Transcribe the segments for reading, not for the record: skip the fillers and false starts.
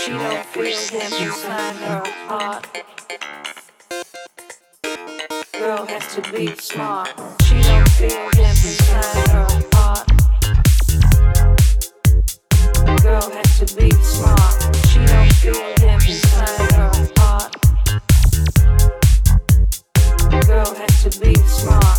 She don't feel him inside her heart. Girl has to be smart. She don't feel him inside her heart. Girl has to be smart. She don't feel him inside her heart. Girl has to be smart.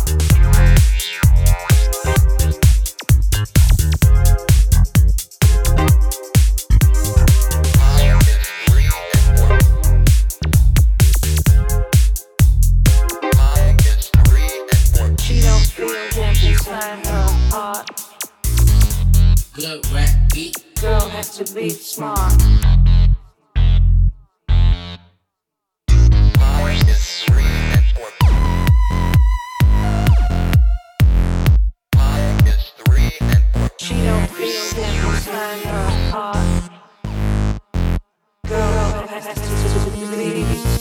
Good rap beat. Girl has to be smart. She don't feel him inside her heart. Girl has to be smart.